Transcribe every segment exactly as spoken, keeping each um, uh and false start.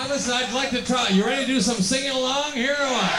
listen, I'd like to try. You ready to do some singing along here or what?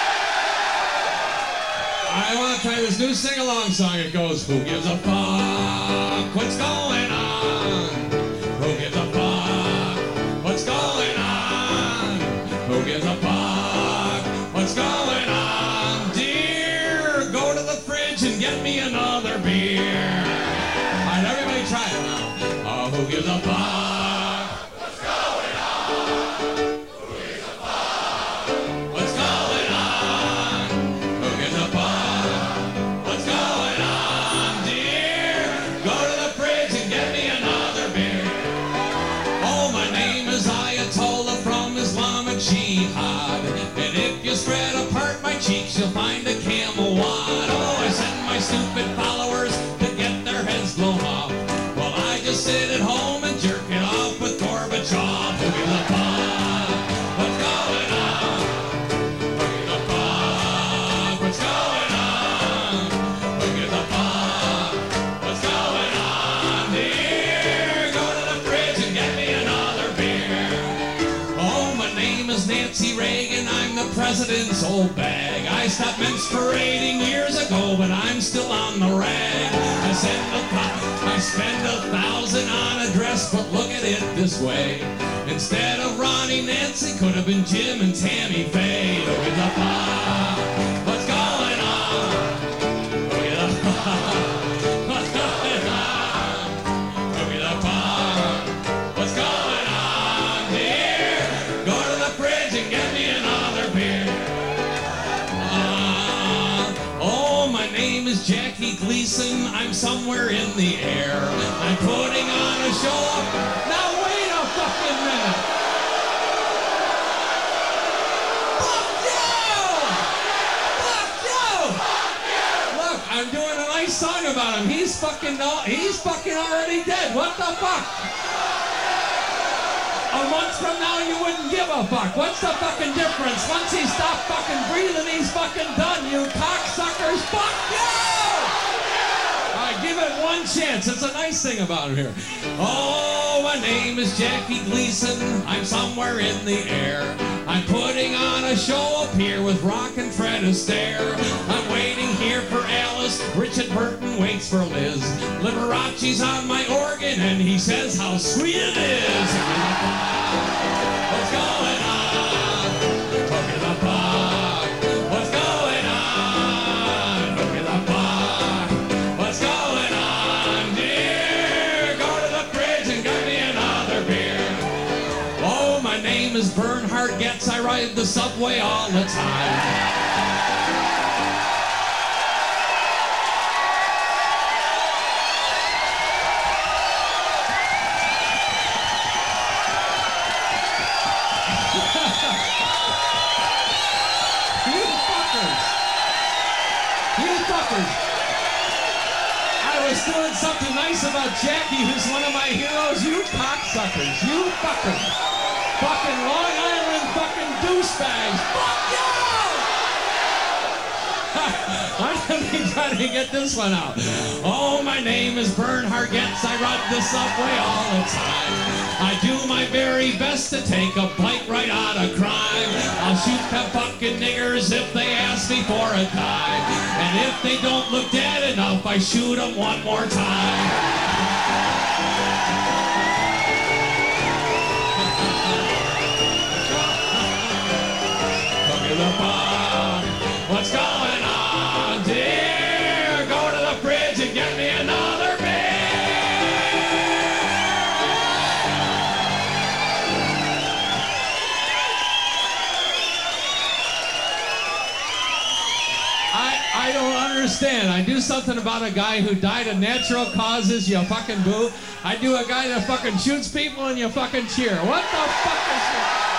I want to try this new sing-along song. It goes, who gives a fuck? What's going on? Who gives a fuck? What's going on? Who gives a fuck? What's going on? Dear, go to the fridge and get me another beer. All right, everybody try it now. Oh, who gives a fuck? What's going on? Who gives a fuck? What's going on? Who gives a fuck? What's going on, dear? Go to the fridge and get me another beer. Oh, my name is Ayatollah from Islamic Jihad. And if you spread apart my cheeks, you'll find a camel wad. Oh, I send my stupid followers to get their heads blown off. Well, I just sit at home and jerk it off with Gorbachev. Who gives a fuck? What's going on? Who gives a fuck? What's going on? Who gives a fuck? What's going on, dear? Go to the fridge and get me another beer. Oh, my name is Nancy Reagan. I'm the president's old bag. I stopped menstruating years ago, but I'm still on the rag. I send a I spend a thousand on a dress, but look at it this way. Instead of Ronnie Nancy, could have been Jim and Tammy Faye. Who gives a fuck? What's going on? Who gives a fuck? What's going on? Who gives a fuck? What's going on, dear? Go to the fridge and get me another beer. Uh, oh, my name is Jackie Gleason. I'm somewhere in the air. I'm putting on a show. Now wait a fucking minute. Fuck you! Fuck you! Look, I'm doing a nice song about him. He's fucking no, he's fucking already dead. What the fuck? A month from now you wouldn't give a fuck. What's the fucking difference? Once he stopped fucking breathing, he's fucking done, you cocksuckers. Fuck you! Give it one chance. It's a nice thing about him here. Oh, my name is Jackie Gleason. I'm somewhere in the air. I'm putting on a show up here with Rock and Fred Astaire. I'm waiting here for Alice. Richard Burton waits for Liz. Liberace's on my organ and he says how sweet it is. What's going on? Who gives a fuck? What's going on? Who gives a fuck? What's going on, dear? Go to the fridge and get me another beer. Oh, my name is Bernhard Getz. I ride the subway all the time. You fuckers. You fuckers. I was doing something nice about Jackie, who's one of my heroes. You cocksuckers. You fuckers. Fucking Long Island fucking douchebags. Fuck you! I'm gonna be trying to get this one out. Oh, my name is Bernhard Getz. I ride the subway all the time. I do my very best to take a bite right out of crime. I'll shoot them fucking niggers if they ask me for a dime. And if they don't look dead enough, I shoot them one more time. Look at the fuck. What's going on, dear? Go to the fridge and get me another beer. I don't understand. I do something about a guy who died of natural causes, you fucking boo. I do a guy that fucking shoots people and you fucking cheer. What the fuck is this?